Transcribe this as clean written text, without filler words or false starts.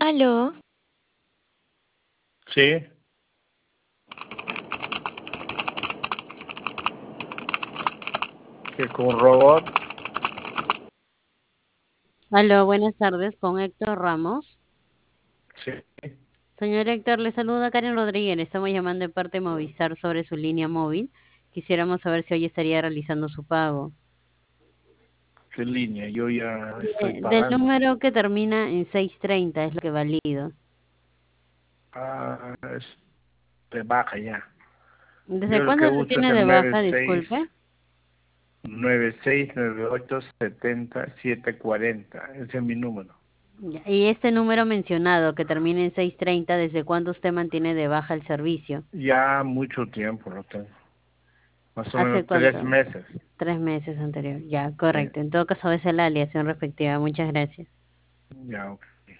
Aló, Sí, que con un robot. Aló, buenas tardes, con Héctor Ramos. Sí, Señor Héctor, le saluda Karen Rodríguez. Le estamos llamando de parte de Movistar sobre su línea móvil. Quisiéramos saber si hoy estaría realizando su pago. qué línea. Yo ya estoy Del pagando. número que termina en 630 es lo que valido. Es de baja ya. ¿Desde Yo lo que cuándo lo uso es tiene el de nueve baja? seis Disculpe. nueve seis nueve ocho 9740. Ese es mi número. Ya, y este número mencionado que termina en 630, ¿desde cuándo usted mantiene de baja el servicio? Ya mucho tiempo lo tengo. Más o ¿Hace menos tres cuánto? meses. 3 meses anterior. Ya, Sí, correcto. En todo caso es la aliación respectiva. Muchas gracias. ya, ok.